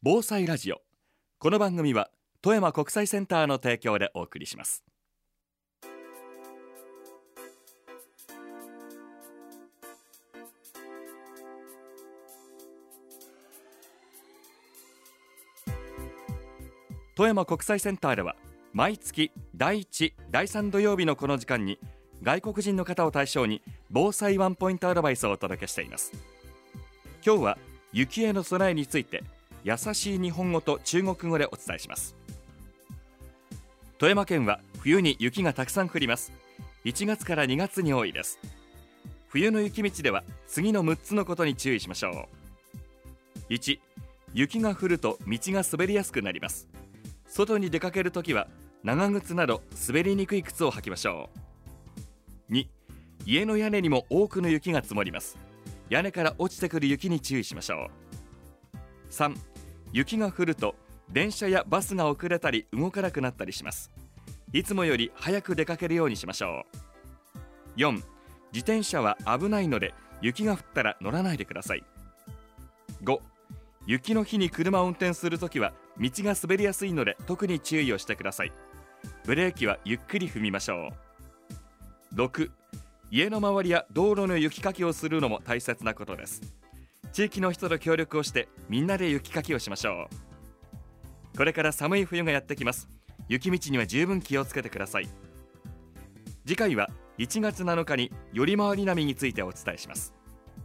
防災ラジオ。この番組は富山国際センターの提供でお送りします。富山国際センターでは毎月第1、第3土曜日のこの時間に外国人の方を対象に防災ワンポイントアドバイスをお届けしています。今日は雪への備えについて優しい日本語と中国語でお伝えします。富山県は冬に雪がたくさん降ります。1月から2月に多いです。冬の雪道では次の6つのことに注意しましょう。1、雪が降ると道が滑りやすくなります。外に出かけるときは長靴など滑りにくい靴を履きましょう。2、家の屋根にも多くの雪が積もります。屋根から落ちてくる雪に注意しましょう。3、雪が降ると電車やバスが遅れたり動かなくなったりします。いつもより早く出かけるようにしましょう。4、自転車は危ないので雪が降ったら乗らないでください。5、雪の日に車を運転するときは道が滑りやすいので特に注意をしてください。ブレーキはゆっくり踏みましょう。6、家の周りや道路の雪かきをするのも大切なことです。地域の人と協力をしてみんなで雪かきをしましょう。これから寒い冬がやってきます。雪道には十分気をつけてください。次回は1月7日により回り波についてお伝えします。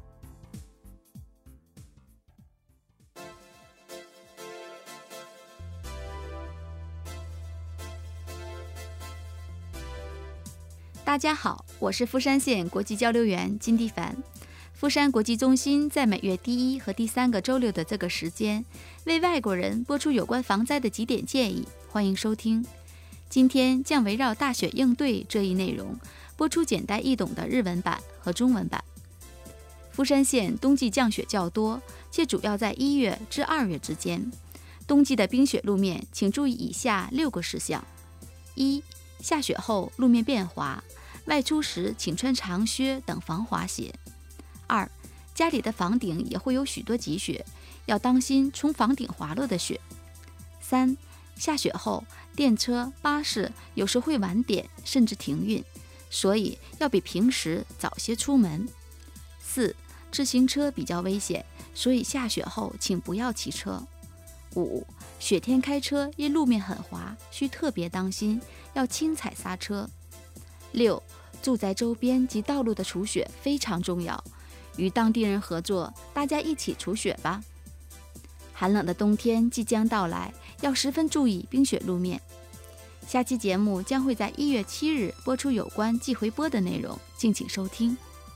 大家好，我是富山县国际交流员金地凡。富山国际中心在每月第1和第3个周六的这个时间，为外国人播出有关防灾的几点建议，欢迎收听。今天将围绕大雪应对这一内容，播出简单易懂的日文版和中文版。富山县冬季降雪较多，且主要在1月至2月之间。冬季的冰雪路面，请注意以下6个事项： 1. 下雪后路面变滑，外出时请穿长靴等防滑鞋。2. 家里的房顶也会有许多积雪，要当心从房顶滑落的雪。3. 下雪后电车、巴士有时会晚点甚至停运，所以要比平时早些出门。4. 自行车比较危险，所以下雪后请不要骑车。5. 雪天开车因路面很滑，需特别当心，要轻踩刹车。6. 住宅周边及道路的除雪非常重要，与当地人合作，大家一起除雪吧。寒冷的冬天即将到来，要十分注意冰雪路面。下期节目将会在1月7日播出有关季回播的内容，敬请收听。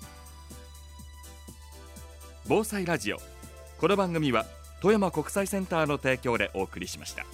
防災ラジオ。この番組は富山国際センターの提供でお送りしました。